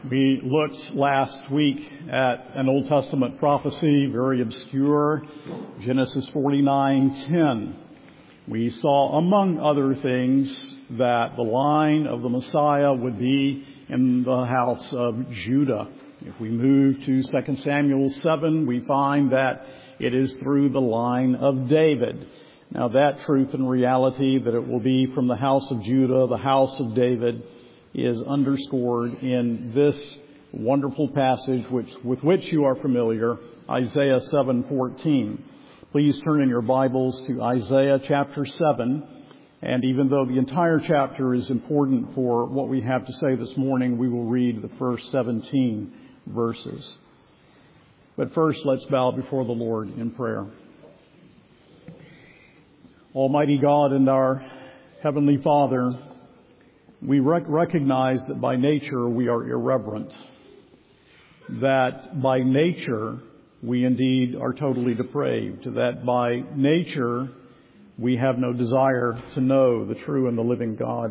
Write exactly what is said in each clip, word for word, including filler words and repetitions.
We looked last week at an Old Testament prophecy, very obscure, Genesis forty-nine ten. We saw, among other things, that the line of the Messiah would be in the house of Judah. If we move to Second Samuel seven, we find that it is through the line of David. Now that truth and reality that it will be from the house of Judah, the house of David, is underscored in this wonderful passage which, with which you are familiar, Isaiah seven fourteen. Please turn in your Bibles to Isaiah chapter seven. And even though the entire chapter is important for what we have to say this morning, we will read the first seventeen verses. But first, let's bow before the Lord in prayer. Almighty God and our Heavenly Father, we rec- recognize that by nature we are irreverent, that by nature we indeed are totally depraved, that by nature we have no desire to know the true and the living God.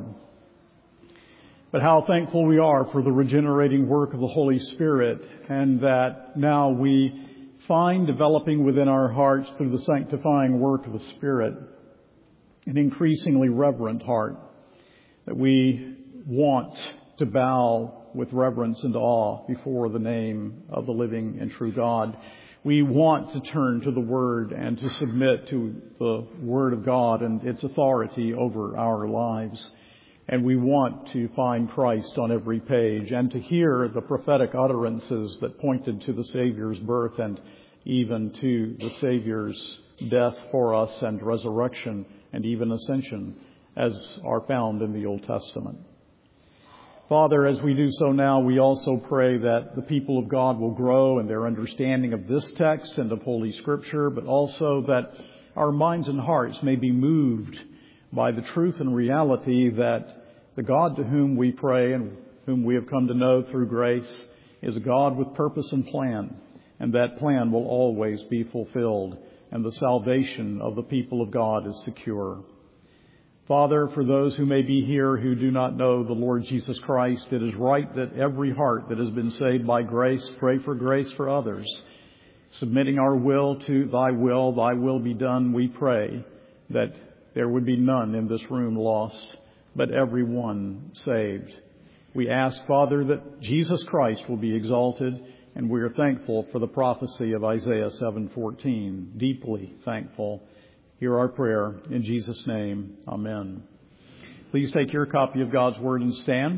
But how thankful we are for the regenerating work of the Holy Spirit, and that now we find developing within our hearts through the sanctifying work of the Spirit an increasingly reverent heart, that we want to bow with reverence and awe before the name of the living and true God. We want to turn to the Word and to submit to the Word of God and its authority over our lives. And we want to find Christ on every page and to hear the prophetic utterances that pointed to the Savior's birth and even to the Savior's death for us and resurrection and even ascension, as are found in the Old Testament. Father, as we do so now, we also pray that the people of God will grow in their understanding of this text and of Holy Scripture, but also that our minds and hearts may be moved by the truth and reality that the God to whom we pray and whom we have come to know through grace is a God with purpose and plan, and that plan will always be fulfilled, and the salvation of the people of God is secure. Father, for those who may be here who do not know the Lord Jesus Christ, it is right that every heart that has been saved by grace pray for grace for others. Submitting our will to thy will, thy will be done, we pray that there would be none in this room lost, but every one saved. We ask, Father, that Jesus Christ will be exalted, and we are thankful for the prophecy of Isaiah seven fourteen, deeply thankful. Hear our prayer in Jesus' name. Amen. Please take your copy of God's Word and stand.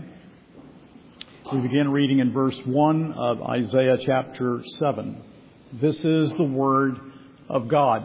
We begin reading in verse one of Isaiah chapter seven. This is the Word of God.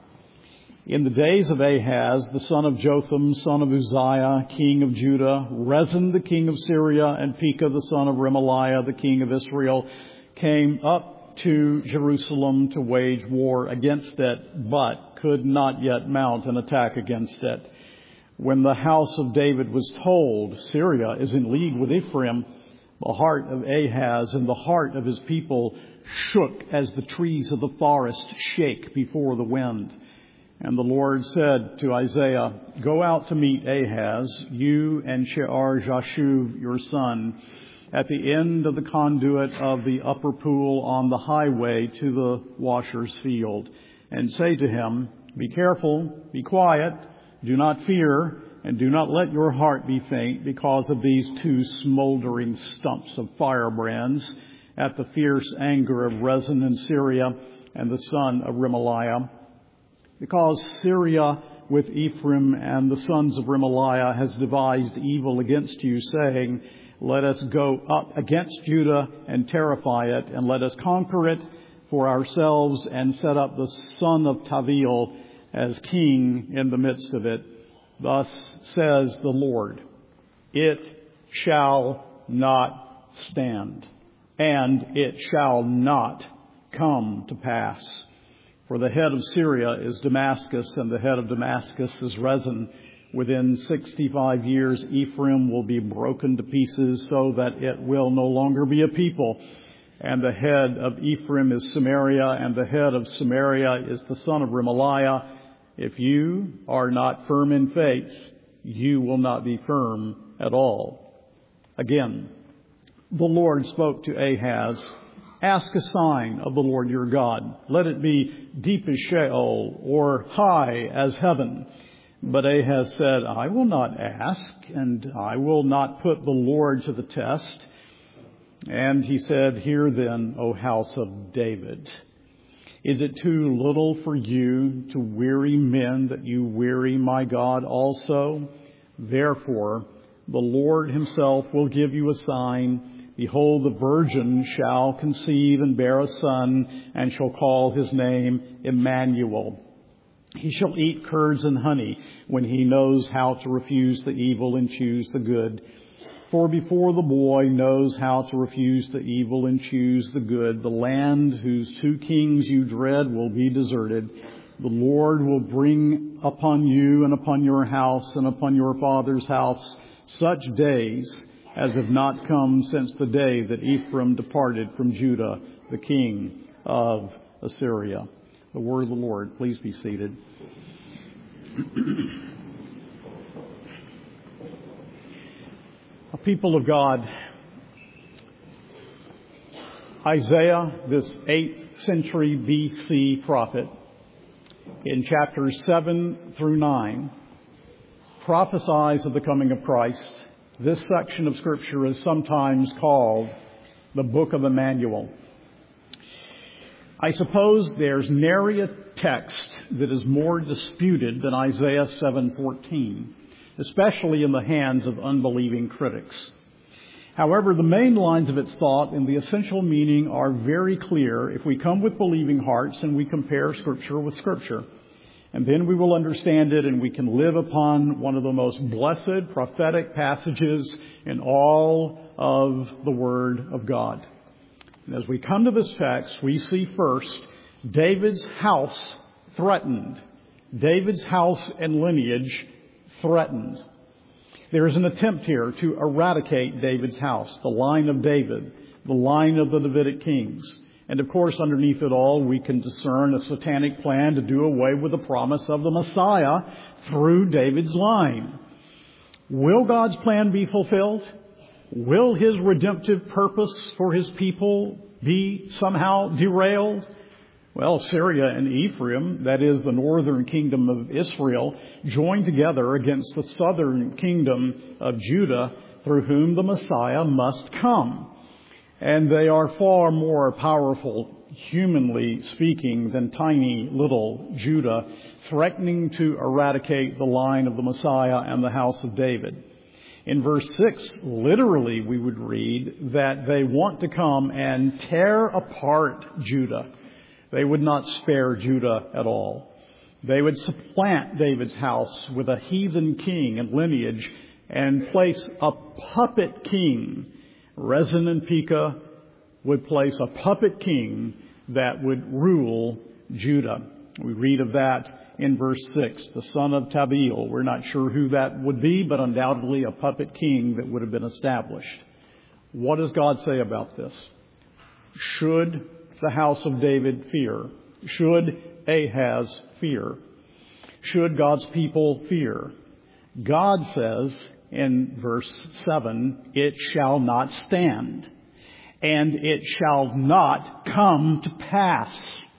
In the days of Ahaz, the son of Jotham, son of Uzziah, king of Judah, Rezin, the king of Syria, and Pekah, the son of Remaliah, the king of Israel, came up to Jerusalem to wage war against it, but could not yet mount an attack against it. When the house of David was told, Syria is in league with Ephraim, the heart of Ahaz and the heart of his people shook as the trees of the forest shake before the wind. And the Lord said to Isaiah, "Go out to meet Ahaz, you and Shear-Jashuv, your son, at the end of the conduit of the upper pool on the highway to the washer's field, and say to him, be careful, be quiet, do not fear, and do not let your heart be faint because of these two smoldering stumps of firebrands at the fierce anger of Rezin in Syria and the son of Remaliah. Because Syria with Ephraim and the sons of Remaliah has devised evil against you, saying, let us go up against Judah and terrify it, and let us conquer it for ourselves and set up the son of Taviel as king in the midst of it. Thus says the Lord, it shall not stand, and it shall not come to pass. For the head of Syria is Damascus, and the head of Damascus is Rezin. Within sixty-five years, Ephraim will be broken to pieces so that it will no longer be a people. And the head of Ephraim is Samaria, and the head of Samaria is the son of Remaliah. If you are not firm in faith, you will not be firm at all. Again, the Lord spoke to Ahaz, "Ask a sign of the Lord your God. Let it be deep as Sheol or high as heaven." But Ahaz said, "I will not ask, and I will not put the Lord to the test." And he said, "Hear then, O house of David. Is it too little for you to weary men that you weary my God also? Therefore, the Lord himself will give you a sign. Behold, the virgin shall conceive and bear a son, and shall call his name Emmanuel. He shall eat curds and honey when he knows how to refuse the evil and choose the good. For before the boy knows how to refuse the evil and choose the good, the land whose two kings you dread will be deserted. The Lord will bring upon you and upon your house and upon your father's house such days as have not come since the day that Ephraim departed from Judah, the king of Assyria." The word of the Lord. Please be seated. People of God, Isaiah, this eighth century B C prophet, in chapters seven through nine, prophesies of the coming of Christ. This section of Scripture is sometimes called the Book of Emmanuel. I suppose there's nary a text that is more disputed than Isaiah seven fourteen, especially in the hands of unbelieving critics. However, the main lines of its thought and the essential meaning are very clear if we come with believing hearts and we compare Scripture with Scripture. And then we will understand it, and we can live upon one of the most blessed prophetic passages in all of the Word of God. And as we come to this text, we see first David's house threatened. David's house and lineage threatened. There is an attempt here to eradicate David's house, the line of David, the line of the Davidic kings. And of course, underneath it all, we can discern a satanic plan to do away with the promise of the Messiah through David's line. Will God's plan be fulfilled? Will his redemptive purpose for his people be somehow derailed? Well, Syria and Ephraim, that is the northern kingdom of Israel, joined together against the southern kingdom of Judah, through whom the Messiah must come. And they are far more powerful, humanly speaking, than tiny little Judah, threatening to eradicate the line of the Messiah and the house of David. In verse six, literally we would read that they want to come and tear apart Judah. They would not spare Judah at all. They would supplant David's house with a heathen king and lineage and place a puppet king. Rezin and Pekah would place a puppet king that would rule Judah. We read of that in verse six, the son of Tabeel. We're not sure who that would be, but undoubtedly a puppet king that would have been established. What does God say about this? Should the house of David fear? Should Ahaz fear? Should God's people fear? God says in verse seven, "It shall not stand, and it shall not come to pass."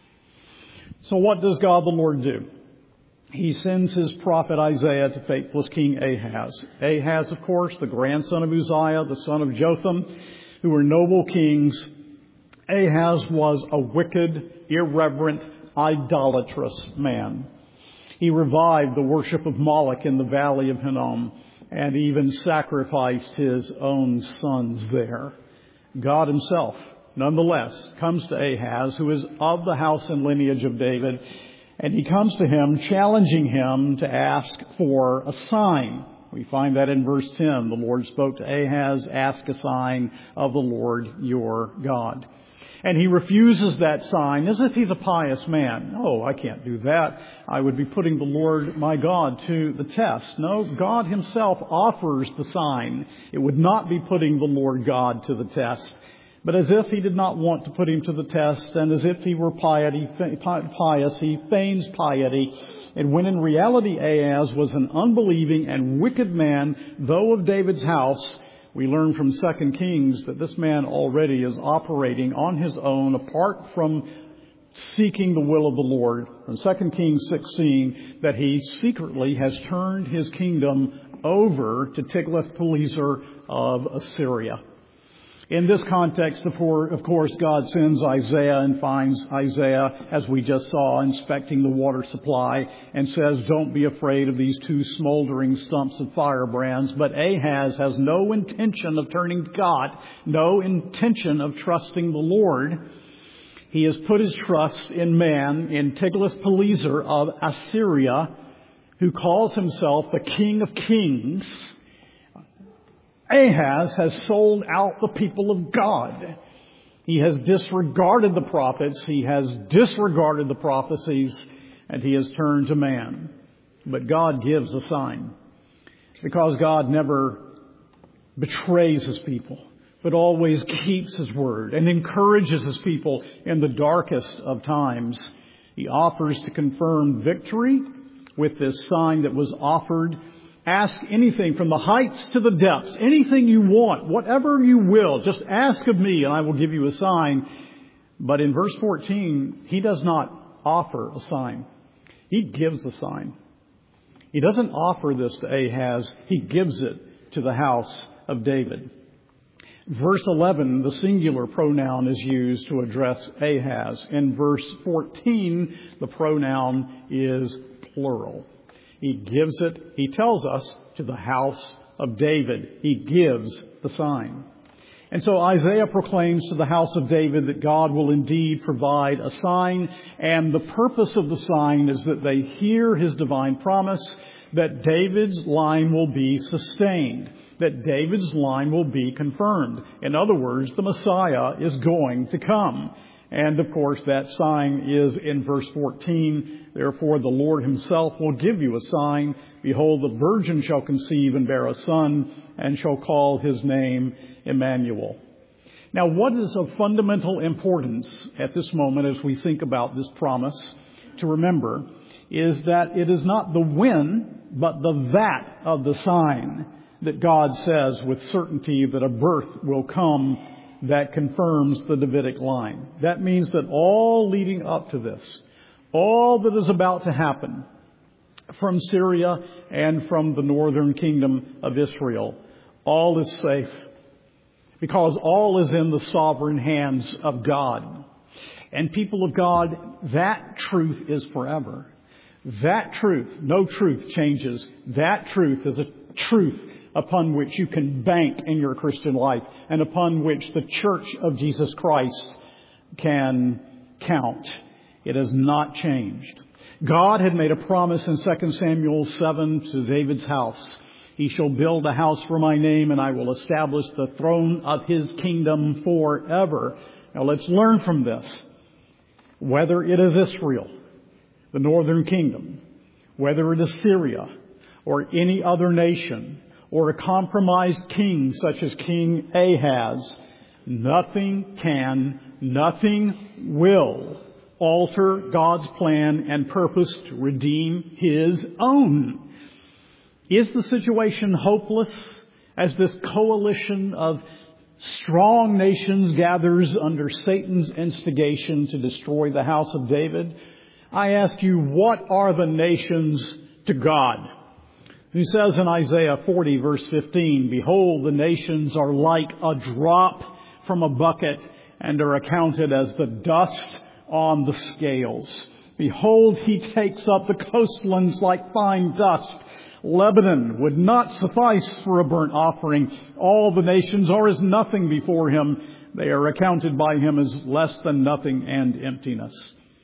So what does God the Lord do? He sends his prophet Isaiah to faithless King Ahaz. Ahaz, of course, the grandson of Uzziah, the son of Jotham, who were noble kings. Ahaz was a wicked, irreverent, idolatrous man. He revived the worship of Moloch in the valley of Hinnom and even sacrificed his own sons there. God himself, nonetheless, comes to Ahaz, who is of the house and lineage of David, and he comes to him challenging him to ask for a sign. We find that in verse ten. The Lord spoke to Ahaz, "Ask a sign of the Lord your God." And he refuses that sign as if he's a pious man. "Oh, I can't do that. I would be putting the Lord my God to the test." No, God himself offers the sign. It would not be putting the Lord God to the test. But as if he did not want to put him to the test, and as if he were piety, pious, he feigns piety. And when in reality Ahaz was an unbelieving and wicked man, though of David's house, We learn from Second Kings that this man already is operating on his own apart from seeking the will of the Lord. From Second Kings sixteen, that he secretly has turned his kingdom over to Tiglath-Pileser of Assyria. In this context, of course, God sends Isaiah and finds Isaiah, as we just saw, inspecting the water supply and says, don't be afraid of these two smoldering stumps of firebrands. But Ahaz has no intention of turning to God, no intention of trusting the Lord. He has put his trust in man, in Tiglath-Pileser of Assyria, who calls himself the King of Kings. Ahaz has sold out the people of God. He has disregarded the prophets. He has disregarded the prophecies, and he has turned to man. But God gives a sign, because God never betrays his people, but always keeps his word and encourages his people in the darkest of times. He offers to confirm victory with this sign that was offered. Ask anything from the heights to the depths, anything you want, whatever you will, just ask of me and I will give you a sign. But in verse fourteen, he does not offer a sign. He gives a sign. He doesn't offer this to Ahaz. He gives it to the house of David. Verse eleven, the singular pronoun is used to address Ahaz. In verse fourteen, the pronoun is plural. He gives it, he tells us, to the house of David. He gives the sign. And so Isaiah proclaims to the house of David that God will indeed provide a sign. And the purpose of the sign is that they hear his divine promise that David's line will be sustained, that David's line will be confirmed. In other words, the Messiah is going to come. And of course, that sign is in verse fourteen. Therefore, the Lord himself will give you a sign. Behold, the virgin shall conceive and bear a son, and shall call his name Emmanuel. Now, what is of fundamental importance at this moment as we think about this promise to remember is that it is not the when, but the that of the sign that God says with certainty that a birth will come that confirms the Davidic line. That means that all leading up to this, all that is about to happen from Syria and from the northern kingdom of Israel, all is safe, because all is in the sovereign hands of God. And people of God, that truth is forever. That truth, no truth changes. That truth is a truth upon which you can bank in your Christian life, and upon which the Church of Jesus Christ can count. It has not changed. God had made a promise in Second Samuel seven to David's house. He shall build a house for my name, and I will establish the throne of his kingdom forever. Now let's learn from this. Whether it is Israel, the northern kingdom, whether it is Syria, or any other nation, or a compromised king such as King Ahaz, nothing can, nothing will alter God's plan and purpose to redeem his own. Is the situation hopeless as this coalition of strong nations gathers under Satan's instigation to destroy the house of David? I ask you, what are the nations to God? He says in Isaiah forty, verse fifteen, behold, the nations are like a drop from a bucket and are accounted as the dust on the scales. Behold, he takes up the coastlands like fine dust. Lebanon would not suffice for a burnt offering. All the nations are as nothing before him. They are accounted by him as less than nothing and emptiness.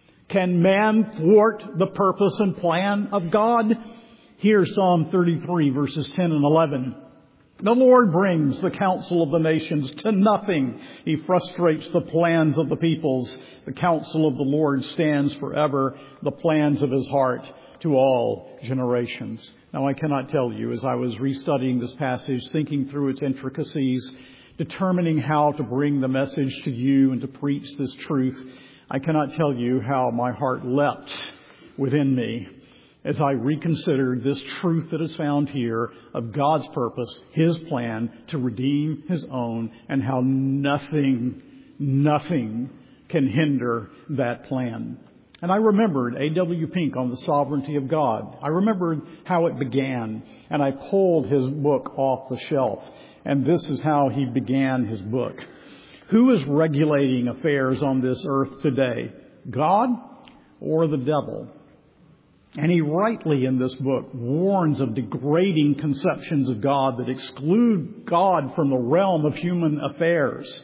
Can man thwart the purpose and plan of God? Here's Psalm thirty-three, verses ten and eleven. The Lord brings the counsel of the nations to nothing. He frustrates the plans of the peoples. The counsel of the Lord stands forever, the plans of his heart to all generations. Now, I cannot tell you, as I was restudying this passage, thinking through its intricacies, determining how to bring the message to you and to preach this truth, I cannot tell you how my heart leapt within me as I reconsidered this truth that is found here of God's purpose, His plan to redeem His own, and how nothing, nothing can hinder that plan. And I remembered A W Pink on the sovereignty of God. I remembered how it began, and I pulled his book off the shelf. And this is how he began his book. Who is regulating affairs on this earth today? God or the devil? And he rightly in this book warns of degrading conceptions of God that exclude God from the realm of human affairs.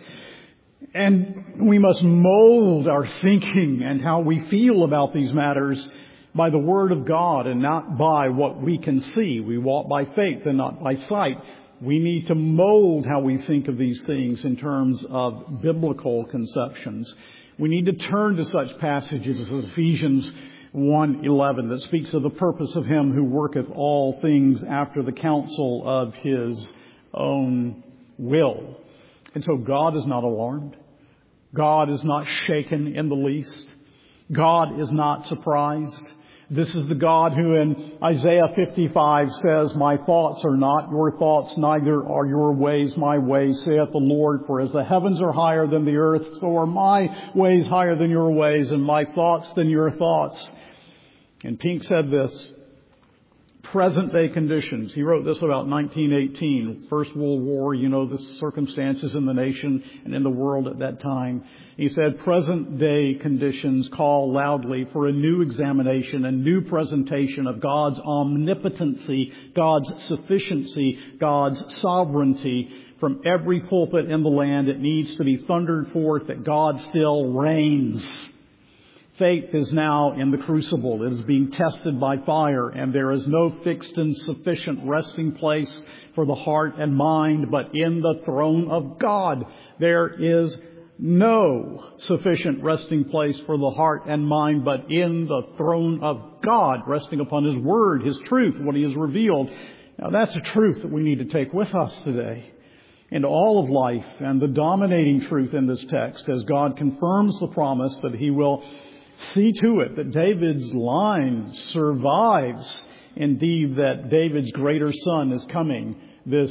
And we must mold our thinking and how we feel about these matters by the Word of God and not by what we can see. We walk by faith and not by sight. We need to mold how we think of these things in terms of biblical conceptions. We need to turn to such passages as Ephesians one eleven that speaks of the purpose of Him who worketh all things after the counsel of His own will. And so God is not alarmed. God is not shaken in the least. God is not surprised. This is the God who in Isaiah fifty-five says, My thoughts are not your thoughts, neither are your ways my ways, saith the Lord. For as the heavens are higher than the earth, so are my ways higher than your ways, and my thoughts than your thoughts. And Pink said this, present day conditions. He wrote this about nineteen eighteen, First World War, you know, the circumstances in the nation and in the world at that time. He said, present day conditions call loudly for a new examination, a new presentation of God's omnipotency, God's sufficiency, God's sovereignty. From every pulpit in the land, it needs to be thundered forth that God still reigns. Faith is now in the crucible. It is being tested by fire, and there is no fixed and sufficient resting place for the heart and mind, but in the throne of God. There is no sufficient resting place for the heart and mind, but in the throne of God, resting upon His Word, His truth, what He has revealed. Now that's a truth that we need to take with us today into all of life, and the dominating truth in this text as God confirms the promise that He will see to it that David's line survives. Indeed, that David's greater son is coming, this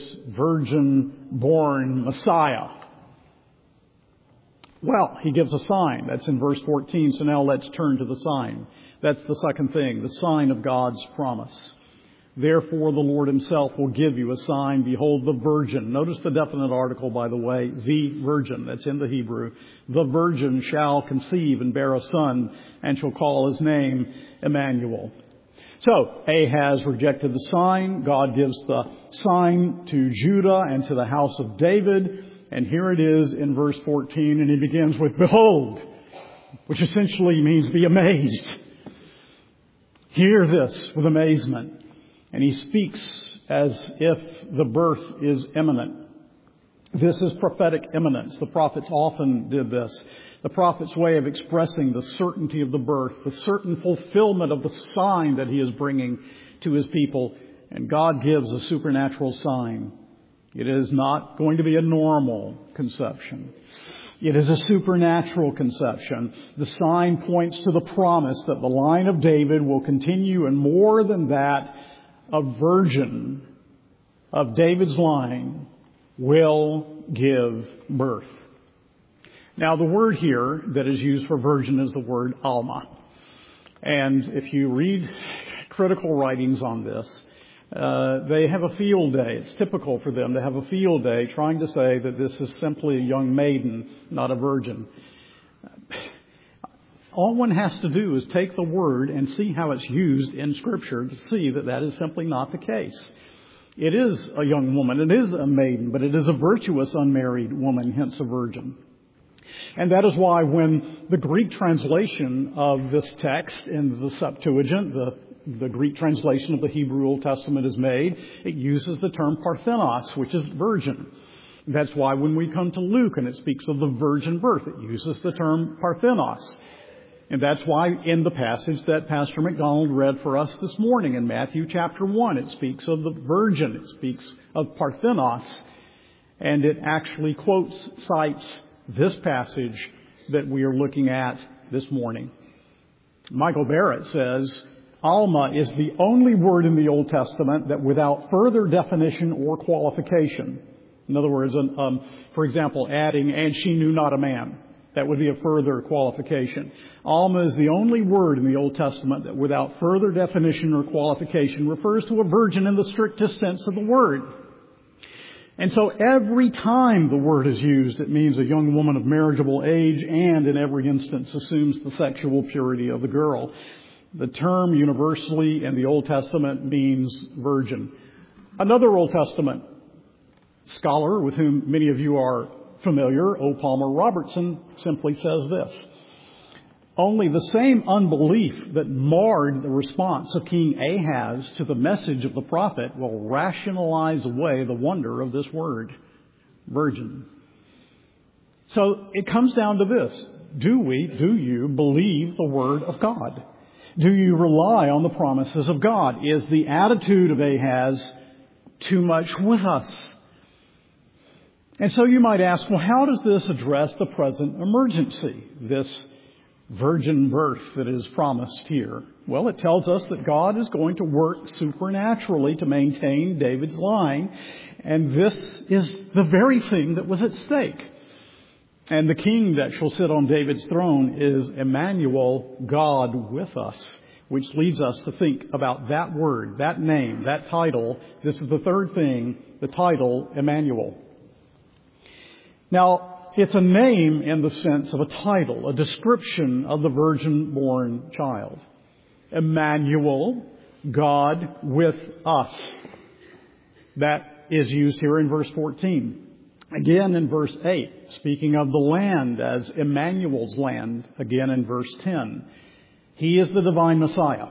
virgin-born Messiah. Well, He gives a sign. That's in verse fourteen. So now let's turn to the sign. That's the second thing, the sign of God's promise. Therefore, the Lord Himself will give you a sign. Behold, the virgin. Notice the definite article, by the way, the virgin. That's in the Hebrew. The virgin shall conceive and bear a son, and shall call his name Emmanuel. So, Ahaz rejected the sign. God gives the sign to Judah and to the house of David. And here it is in verse fourteen, and he begins with, Behold, which essentially means be amazed. Hear this with amazement. And he speaks as if the birth is imminent. This is prophetic imminence. The prophets often did this. The prophet's way of expressing the certainty of the birth, the certain fulfillment of the sign that he is bringing to his people. And God gives a supernatural sign. It is not going to be a normal conception. It is a supernatural conception. The sign points to the promise that the line of David will continue, and more than that, a virgin of David's line will give birth. Now, the word here that is used for virgin is the word Alma. And if you read critical writings on this, uh, they have a field day. It's typical for them to have a field day trying to say that this is simply a young maiden, not a virgin. All one has to do is take the word and see how it's used in Scripture to see that that is simply not the case. It is a young woman, it is a maiden, but it is a virtuous unmarried woman, hence a virgin. And that is why when the Greek translation of this text in the Septuagint, the, the Greek translation of the Hebrew Old Testament is made, it uses the term parthenos, which is virgin. That's why when we come to Luke and it speaks of the virgin birth, it uses the term parthenos. And that's why in the passage that Pastor McDonald read for us this morning in Matthew chapter one, it speaks of the virgin. It speaks of Parthenos. And it actually quotes, cites this passage that we are looking at this morning. Michael Barrett says, Alma is the only word in the Old Testament that without further definition or qualification. In other words, um, for example, adding, and she knew not a man. That would be a further qualification. Alma is the only word in the Old Testament that without further definition or qualification refers to a virgin in the strictest sense of the word. And so every time the word is used, it means a young woman of marriageable age, and in every instance assumes the sexual purity of the girl. The term universally in the Old Testament means virgin. Another Old Testament scholar with whom many of you are familiar, O. Palmer Robertson, simply says this: only the same unbelief that marred the response of King Ahaz to the message of the prophet will rationalize away the wonder of this word, virgin. So it comes down to this. Do we, do you believe the word of God? Do you rely on the promises of God? Is the attitude of Ahaz too much with us? And so you might ask, well, how does this address the present emergency, this virgin birth that is promised here? Well, it tells us that God is going to work supernaturally to maintain David's line, and this is the very thing that was at stake. And the king that shall sit on David's throne is Emmanuel, God with us, which leads us to think about that word, that name, that title. This is the third thing, the title, Emmanuel. Now, it's a name in the sense of a title, a description of the virgin-born child. Emmanuel, God with us. That is used here in verse fourteen. Again in verse eight, speaking of the land as Emmanuel's land, again in verse ten. He is the divine Messiah.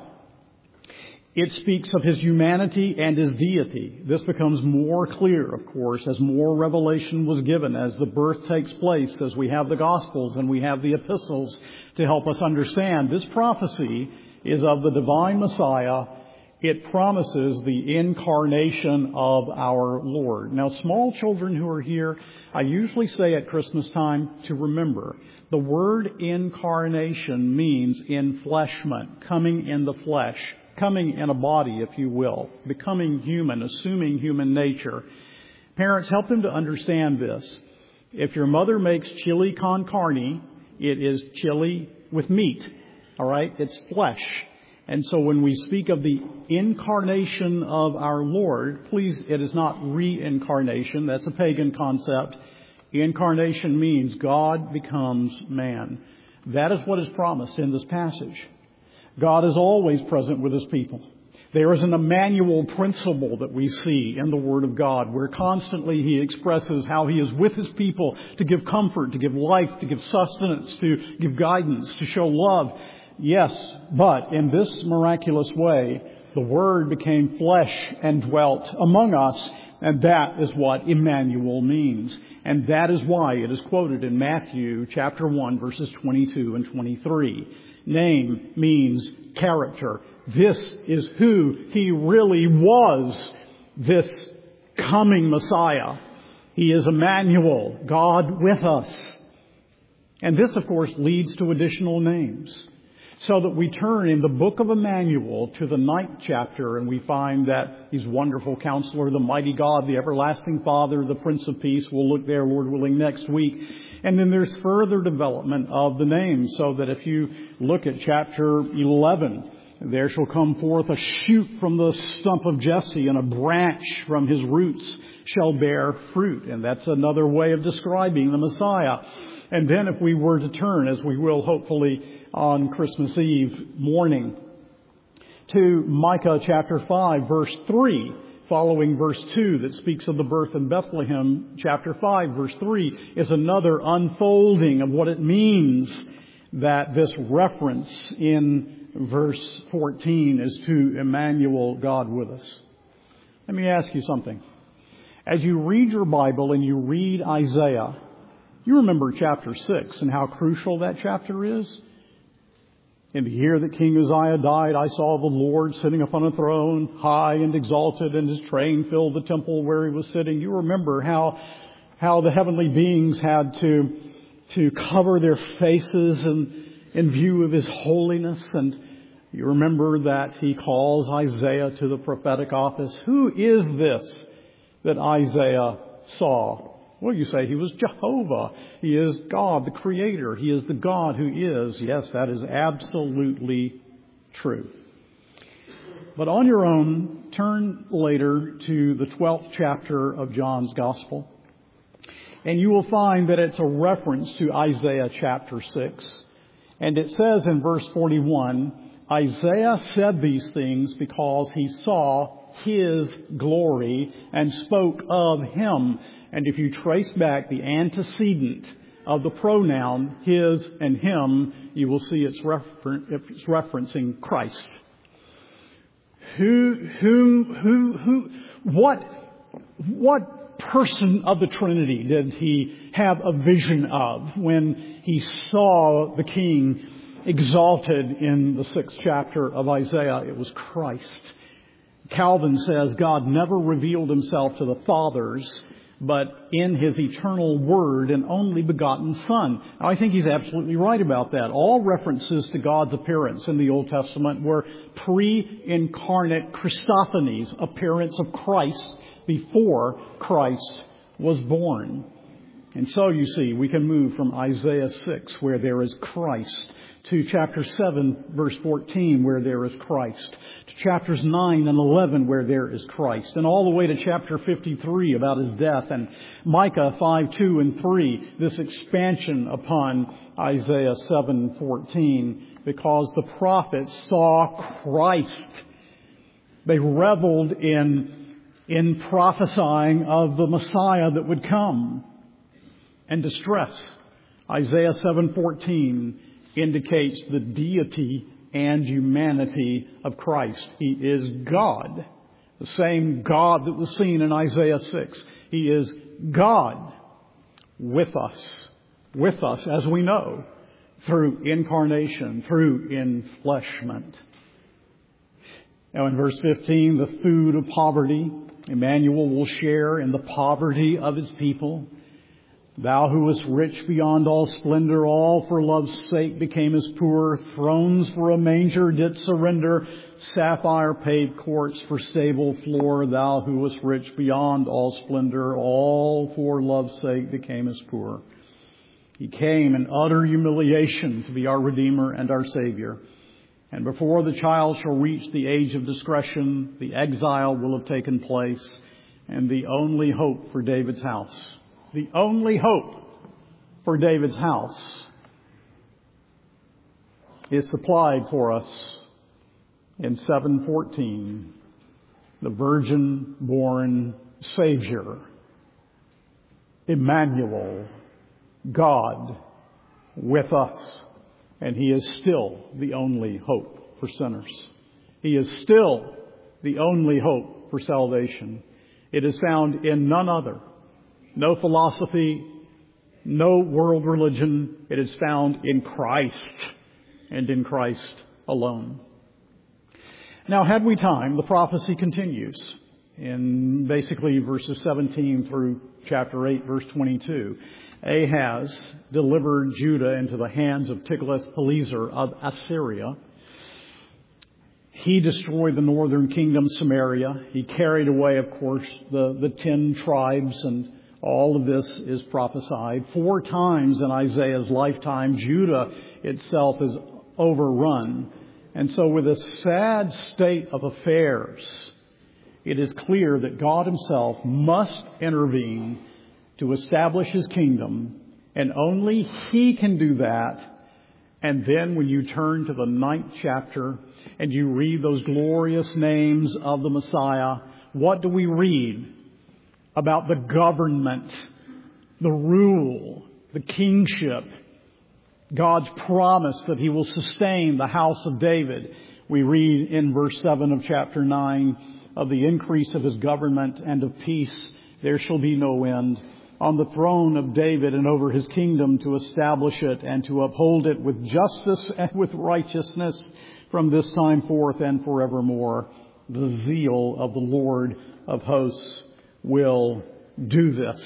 It speaks of his humanity and his deity. This becomes more clear, of course, as more revelation was given, as the birth takes place, as we have the Gospels and we have the epistles to help us understand. This prophecy is of the divine Messiah. It promises the incarnation of our Lord. Now, small children who are here, I usually say at Christmas time to remember, the word incarnation means enfleshment, coming in the flesh. Coming in a body, if you will, becoming human, assuming human nature. Parents, help them to understand this. If your mother makes chili con carne, it is chili with meat. All right? It's flesh. And so when we speak of the incarnation of our Lord, please, it is not reincarnation. That's a pagan concept. Incarnation means God becomes man. That is what is promised in this passage. God is always present with his people. There is an Emmanuel principle that we see in the Word of God, where constantly he expresses how he is with his people to give comfort, to give life, to give sustenance, to give guidance, to show love. Yes, but in this miraculous way, the Word became flesh and dwelt among us, and that is what Emmanuel means. And that is why it is quoted in Matthew chapter one, verses twenty-two and twenty-three. Name means character. This is who he really was, this coming Messiah. He is Emmanuel, God with us. And this, of course, leads to additional names. So that we turn in the book of Emmanuel to the ninth chapter, and we find that he's wonderful counselor, the mighty God, the everlasting Father, the Prince of Peace. We'll look there, Lord willing, next week. And then there's further development of the name, so that if you look at chapter eleven, there shall come forth a shoot from the stump of Jesse, and a branch from his roots shall bear fruit. And that's another way of describing the Messiah. And then if we were to turn, as we will hopefully on Christmas Eve morning, to Micah chapter five, verse three, following verse two that speaks of the birth in Bethlehem, chapter five, verse three, is another unfolding of what it means that this reference in verse fourteen is to Emmanuel, God with us. Let me ask you something. As you read your Bible and you read Isaiah, you remember chapter six and how crucial that chapter is? In the year that King Uzziah died, I saw the Lord sitting upon a throne, high and exalted, and his train filled the temple where he was sitting. You remember how how the heavenly beings had to to cover their faces in, in view of his holiness. And You remember that he calls Isaiah to the prophetic office. Who is this that Isaiah saw? Well, you say he was Jehovah. He is God, the Creator. He is the God who is. Yes, that is absolutely true. But on your own, turn later to the twelfth chapter of John's Gospel, and you will find that it's a reference to Isaiah chapter six. And it says in verse forty-one, Isaiah said these things because he saw his glory and spoke of him. And if you trace back the antecedent of the pronoun his and him, you will see it's, refer- it's referencing Christ. Who, whom, who, who, what, what person of the Trinity did he have a vision of when he saw the King exalted in the sixth chapter of Isaiah? It was Christ. Calvin says God never revealed himself to the fathers, but in his eternal word and only begotten Son. Now, I think he's absolutely right about that. All references to God's appearance in the Old Testament were pre-incarnate Christophanies, appearance of Christ before Christ was born. And so, you see, we can move from Isaiah six, where there is Christ, to chapter seven, verse fourteen, where there is Christ, to chapters nine and eleven, where there is Christ, and all the way to chapter fifty-three about his death, and Micah five, two and three, this expansion upon Isaiah seven, fourteen, because the prophets saw Christ. They reveled in, in prophesying of the Messiah that would come. And distress. Isaiah seven fourteen indicates the deity and humanity of Christ. He is God, the same God that was seen in Isaiah six. He is God with us, with us, as we know, through incarnation, through enfleshment. Now in verse fifteen, the food of poverty, Emmanuel will share in the poverty of his people. Thou who wast rich beyond all splendor, all for love's sake became as poor. Thrones for a manger didst surrender, sapphire paved courts for stable floor. Thou who wast rich beyond all splendor, all for love's sake became as poor. He came in utter humiliation to be our Redeemer and our Savior. And before the child shall reach the age of discretion, the exile will have taken place, and the only hope for David's house. The only hope for David's house is supplied for us in seven fourteen, the virgin-born Savior, Emmanuel, God with us. And He is still the only hope for sinners. He is still the only hope for salvation. It is found in none other. No philosophy, no world religion. It is found in Christ and in Christ alone. Now, had we time, the prophecy continues in basically verses seventeen through chapter eight, verse twenty-two. Ahaz delivered Judah into the hands of Tiglath-Pileser of Assyria. He destroyed the northern kingdom, Samaria. He carried away, of course, the, the ten tribes, and all of this is prophesied. Four times in Isaiah's lifetime, Judah itself is overrun. And so with a sad state of affairs, it is clear that God Himself must intervene to establish His kingdom, and only He can do that. And then when you turn to the ninth chapter and you read those glorious names of the Messiah, what do we read about the government, the rule, the kingship, God's promise that He will sustain the house of David? We read in verse seven of chapter nine, of the increase of His government and of peace there shall be no end, on the throne of David and over His kingdom, to establish it and to uphold it with justice and with righteousness from this time forth and forevermore. The zeal of the Lord of hosts will do this.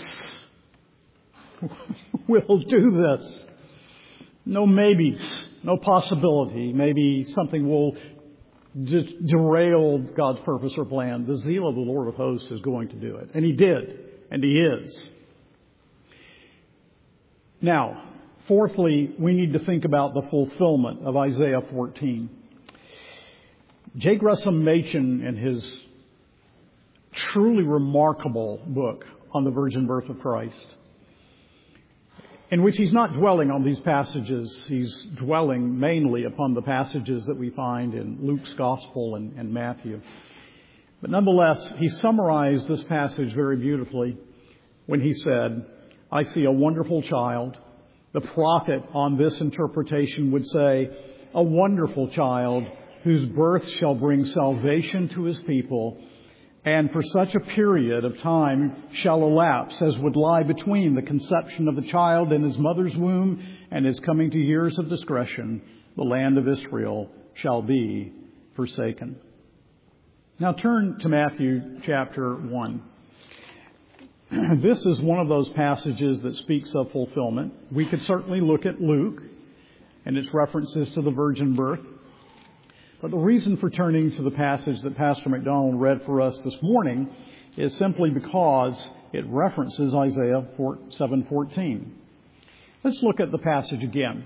will do this. No maybes, no possibility. Maybe something will just derailed God's purpose or plan, the zeal of the Lord of hosts is going to do it. And He did. And He is. Now, fourthly, we need to think about the fulfillment of Isaiah fourteen. J. Gresham Machen, in his truly remarkable book on the virgin birth of Christ, in which he's not dwelling on these passages, he's dwelling mainly upon the passages that we find in Luke's Gospel and, and Matthew. But nonetheless, he summarized this passage very beautifully when he said, I see a wonderful child. The prophet on this interpretation would say, a wonderful child whose birth shall bring salvation to his people, and for such a period of time shall elapse as would lie between the conception of the child in his mother's womb and his coming to years of discretion. The land of Israel shall be forsaken. Now turn to Matthew chapter one. This is one of those passages that speaks of fulfillment. We could certainly look at Luke and its references to the virgin birth. But the reason for turning to the passage that Pastor McDonald read for us this morning is simply because it references Isaiah seven fourteen. Let's look at the passage again.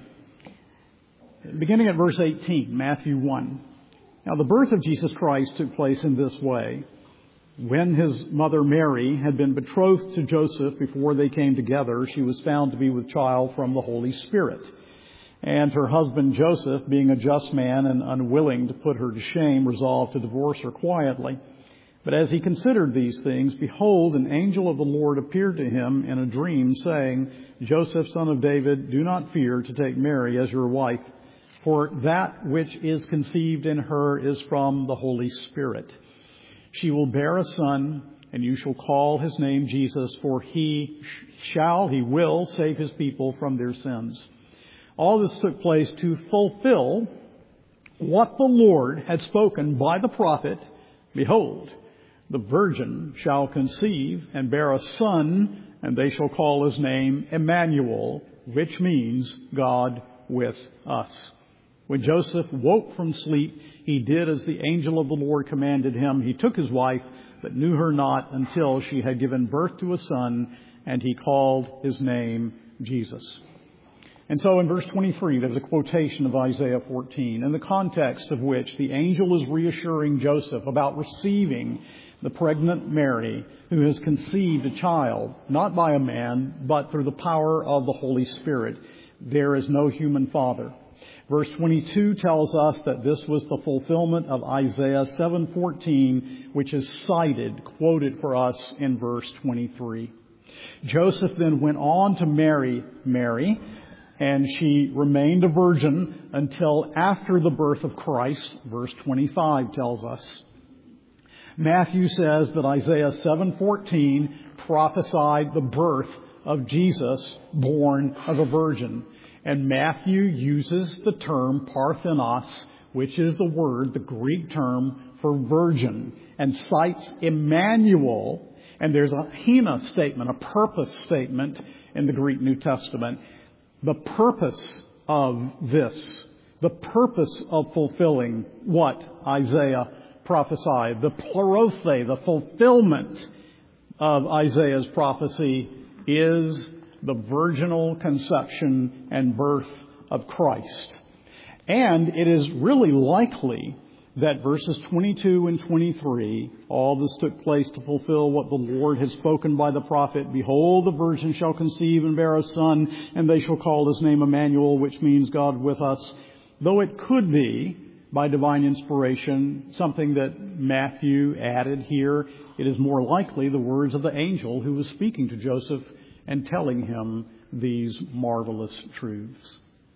Beginning at verse eighteen, Matthew one. Now the birth of Jesus Christ took place in this way. When his mother Mary had been betrothed to Joseph before they came together, she was found to be with child from the Holy Spirit. And her husband Joseph, being a just man and unwilling to put her to shame, resolved to divorce her quietly. But as he considered these things, behold, an angel of the Lord appeared to him in a dream, saying, Joseph, son of David, do not fear to take Mary as your wife, for that which is conceived in her is from the Holy Spirit. She will bear a son, and you shall call his name Jesus, for he shall, he will, save his people from their sins. All this took place to fulfill what the Lord had spoken by the prophet. Behold, the virgin shall conceive and bear a son, and they shall call his name Emmanuel, which means God with us. When Joseph woke from sleep, he did as the angel of the Lord commanded him. He took his wife, but knew her not until she had given birth to a son, and he called his name Jesus. And so in verse twenty-three, there's a quotation of Isaiah fourteen, in the context of which the angel is reassuring Joseph about receiving the pregnant Mary, who has conceived a child, not by a man, but through the power of the Holy Spirit. There is no human father. Verse twenty-two tells us that this was the fulfillment of Isaiah seven fourteen, which is cited, quoted for us in verse twenty-three. Joseph then went on to marry Mary, and she remained a virgin until after the birth of Christ, verse twenty-five tells us. Matthew says that Isaiah seven fourteen prophesied the birth of Jesus born of a virgin. And Matthew uses the term parthenos, which is the word, the Greek term for virgin, and cites Emmanuel. And there's a hina statement, a purpose statement in the Greek New Testament. The purpose of this, the purpose of fulfilling what Isaiah prophesied, the plerothe, the fulfillment of Isaiah's prophecy is the virginal conception and birth of Christ. And it is really likely that verses twenty-two and twenty-three, all this took place to fulfill what the Lord had spoken by the prophet. Behold, the virgin shall conceive and bear a son, and they shall call his name Emmanuel, which means God with us. Though it could be, by divine inspiration, something that Matthew added here, it is more likely the words of the angel who was speaking to Joseph and telling him these marvelous truths.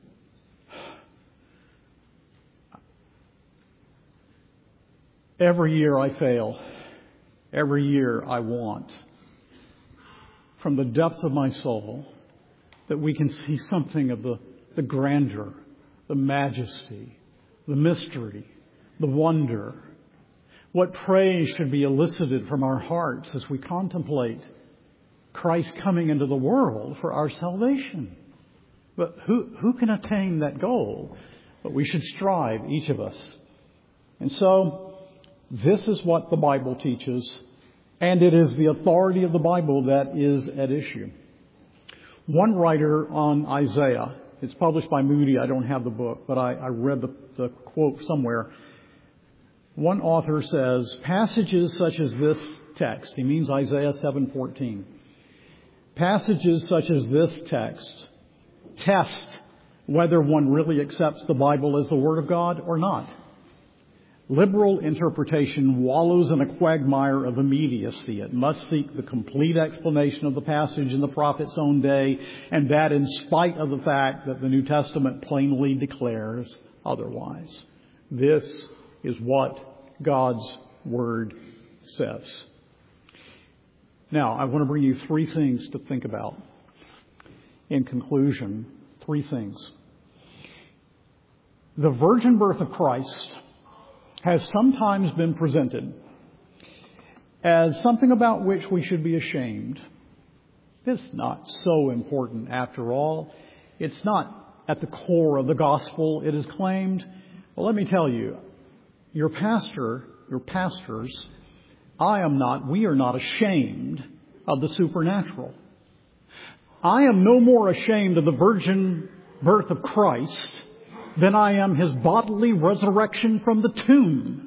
Every year I fail. Every year I want, from the depths of my soul, that we can see something of the, the grandeur, the majesty, the mystery, the wonder. What praise should be elicited from our hearts as we contemplate Christ coming into the world for our salvation. But who, who can attain that goal? But we should strive, each of us, And so, this is what the Bible teaches, and it is the authority of the Bible that is at issue. One writer on Isaiah, it's published by Moody, I don't have the book, but I, I read the, the quote somewhere. One author says, passages such as this text, he means Isaiah seven fourteen, passages such as this text test whether one really accepts the Bible as the Word of God or not. Liberal interpretation wallows in a quagmire of immediacy. It must seek the complete explanation of the passage in the prophet's own day, and that in spite of the fact that the New Testament plainly declares otherwise. This is what God's Word says. Now, I want to bring you three things to think about. In conclusion, three things. The virgin birth of Christ has sometimes been presented as something about which we should be ashamed. It's not so important after all. It's not at the core of the gospel, it is claimed. Well, let me tell you, your pastor, your pastors, I am not, we are not ashamed of the supernatural. I am no more ashamed of the virgin birth of Christ than I am his bodily resurrection from the tomb.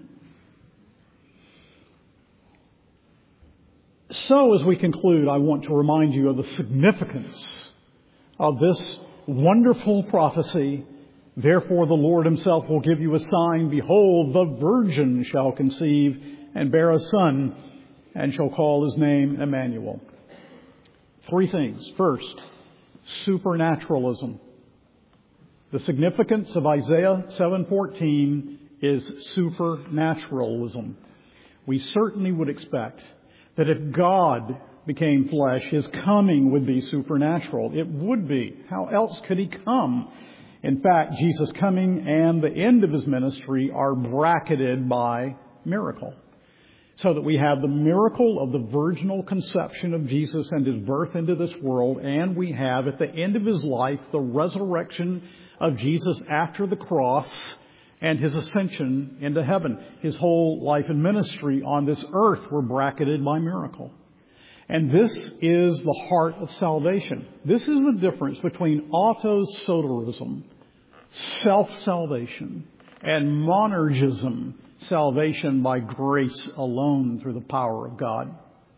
So, as we conclude, I want to remind you of the significance of this wonderful prophecy. Therefore, the Lord himself will give you a sign. Behold, the virgin shall conceive and bear a son, and shall call his name Emmanuel. Three things. First, supernaturalism. The significance of Isaiah seven fourteen is supernaturalism. We certainly would expect that if God became flesh, his coming would be supernatural. It would be. How else could he come? In fact, Jesus' coming and the end of his ministry are bracketed by miracle. So that we have the miracle of the virginal conception of Jesus and his birth into this world, and we have at the end of his life the resurrection of Jesus after the cross and his ascension into heaven. His whole life and ministry on this earth were bracketed by miracle. And this is the heart of salvation. This is the difference between autosoterism, self-salvation, and monergism, salvation by grace alone through the power of God.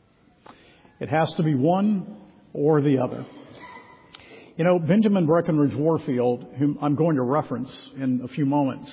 It has to be one or the other. You know, Benjamin Breckinridge Warfield, whom I'm going to reference in a few moments,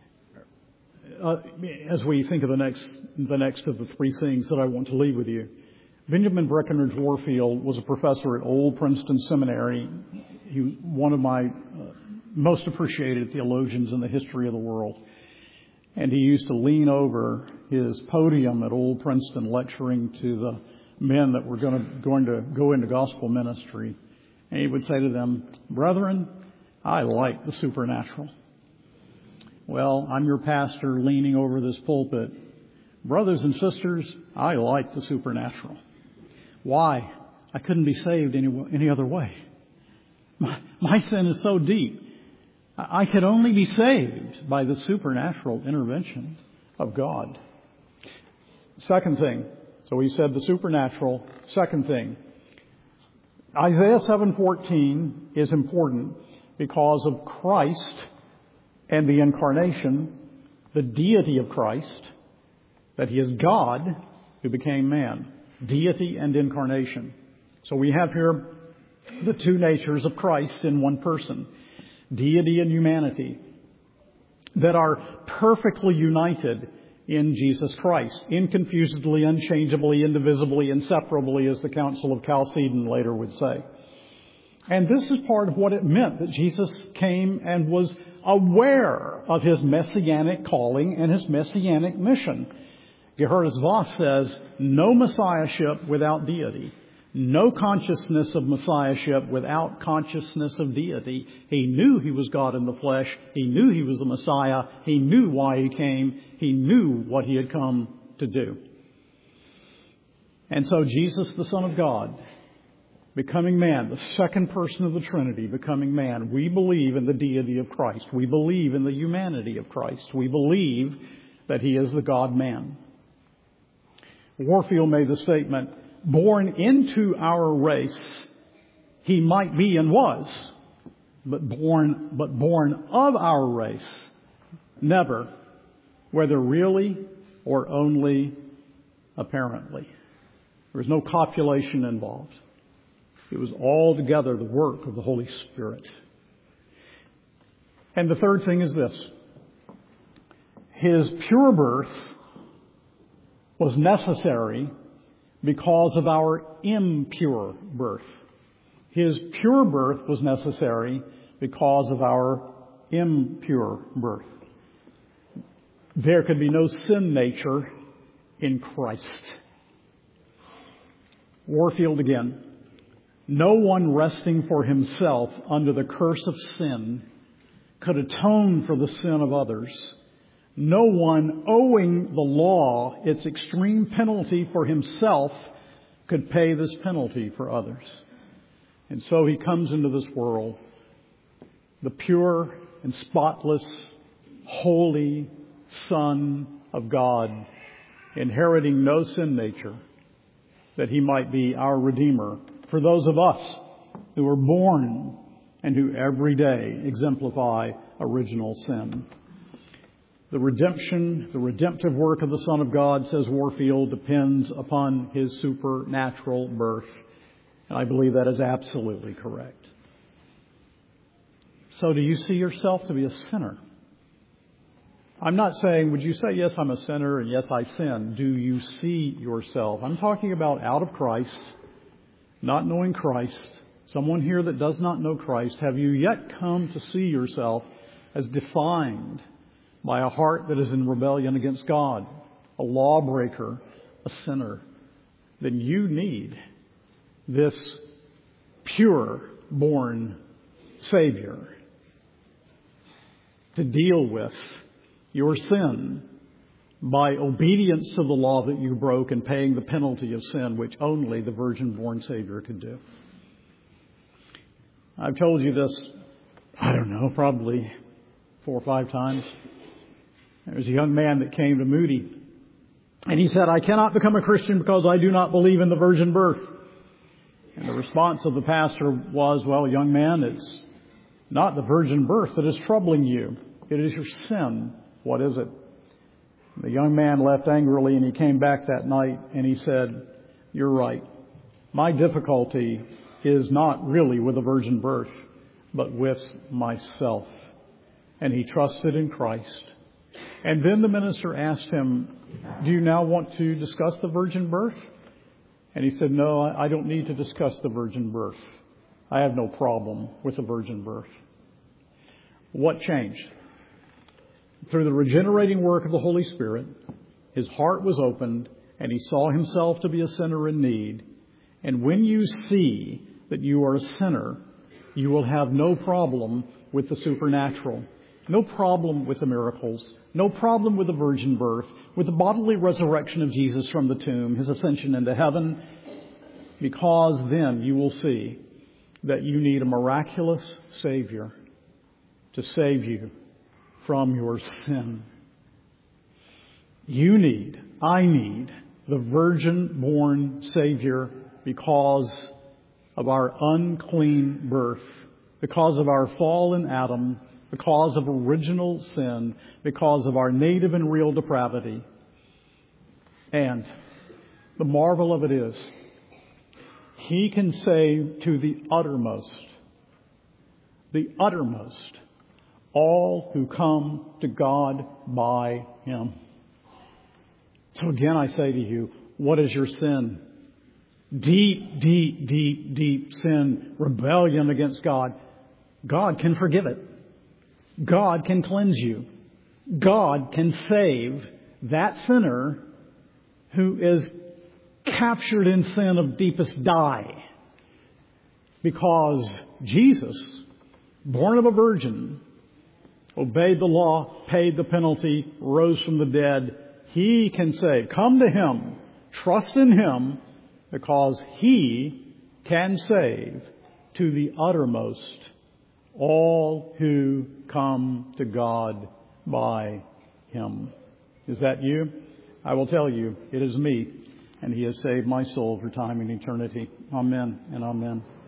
uh, as we think of the next, the next of the three things that I want to leave with you. Benjamin Breckinridge Warfield was a professor at Old Princeton Seminary. He was one of my uh, most appreciated theologians in the history of the world. And he used to lean over his podium at Old Princeton lecturing to the men that were going to, going to go into gospel ministry. And he would say to them, "Brethren, I like the supernatural." Well, I'm your pastor leaning over this pulpit. Brothers and sisters, I like the supernatural. Why? I couldn't be saved any, any other way. My, my sin is so deep. I could only be saved by the supernatural intervention of God. Second thing. So we said the supernatural. Second thing. Isaiah seven fourteen is important because of Christ and the incarnation, the deity of Christ, that he is God who became man. Deity and incarnation. So we have here the two natures of Christ in one person. Deity and humanity that are perfectly united in Jesus Christ, inconfusedly, unchangeably, indivisibly, inseparably, as the Council of Chalcedon later would say. And this is part of what it meant that Jesus came and was aware of his messianic calling and his messianic mission. Geerhardus Vos says, no messiahship without deity. No consciousness of messiahship without consciousness of deity. He knew he was God in the flesh. He knew he was the Messiah. He knew why he came. He knew what he had come to do. And so Jesus, the Son of God, becoming man, the second person of the Trinity, becoming man, we believe in the deity of Christ. We believe in the humanity of Christ. We believe that he is the God-man. Warfield made the statement, born into our race, he might be and was, but born, but born of our race, never, whether really or only apparently. There was no copulation involved. It was altogether the work of the Holy Spirit. And the third thing is this. His pure birth was necessary because of our impure birth. His pure birth was necessary because of our impure birth. There could be no sin nature in Christ. Warfield again. No one resting for himself under the curse of sin could atone for the sin of others. No one owing the law its extreme penalty for himself could pay this penalty for others. And so he comes into this world, the pure and spotless, holy Son of God, inheriting no sin nature, that he might be our Redeemer for those of us who are born and who every day exemplify original sin. The redemption, the redemptive work of the Son of God, says Warfield, depends upon his supernatural birth. And I believe that is absolutely correct. So do you see yourself to be a sinner? I'm not saying, would you say, yes, I'm a sinner and yes, I sin. Do you see yourself? I'm talking about out of Christ, not knowing Christ. Someone here that does not know Christ. Have you yet come to see yourself as defined by a heart that is in rebellion against God, a lawbreaker, a sinner? Then you need this pure-born Savior to deal with your sin by obedience to the law that you broke and paying the penalty of sin, which only the virgin-born Savior could do. I've told you this, I don't know, probably four or five times. There was a young man that came to Moody, and he said, I cannot become a Christian because I do not believe in the virgin birth. And the response of the pastor was, well, young man, it's not the virgin birth that is troubling you. It is your sin. What is it? The young man left angrily, and he came back that night and he said, you're right. My difficulty is not really with the virgin birth, but with myself. And he trusted in Christ. And then the minister asked him, do you now want to discuss the virgin birth? And he said, no, I don't need to discuss the virgin birth. I have no problem with the virgin birth. What changed? Through the regenerating work of the Holy Spirit, his heart was opened and he saw himself to be a sinner in need. And when you see that you are a sinner, you will have no problem with the supernatural, no problem with the miracles, no problem with the virgin birth, with the bodily resurrection of Jesus from the tomb, his ascension into heaven, because then you will see that you need a miraculous Savior to save you from your sin. You need, I need, the virgin-born Savior because of our unclean birth, because of our fall in Adam, because of original sin, because of our native and real depravity. And the marvel of it is, he can save to the uttermost, the uttermost, all who come to God by him. So again, I say to you, what is your sin? Deep, deep, deep, deep sin, rebellion against God. God can forgive it. God can cleanse you. God can save that sinner who is captured in sin of deepest dye. Because Jesus, born of a virgin, obeyed the law, paid the penalty, rose from the dead. He can save. Come to him. Trust in him, because he can save to the uttermost all who come to God by him. Is that you? I will tell you, it is me, and he has saved my soul for time and eternity. Amen and amen.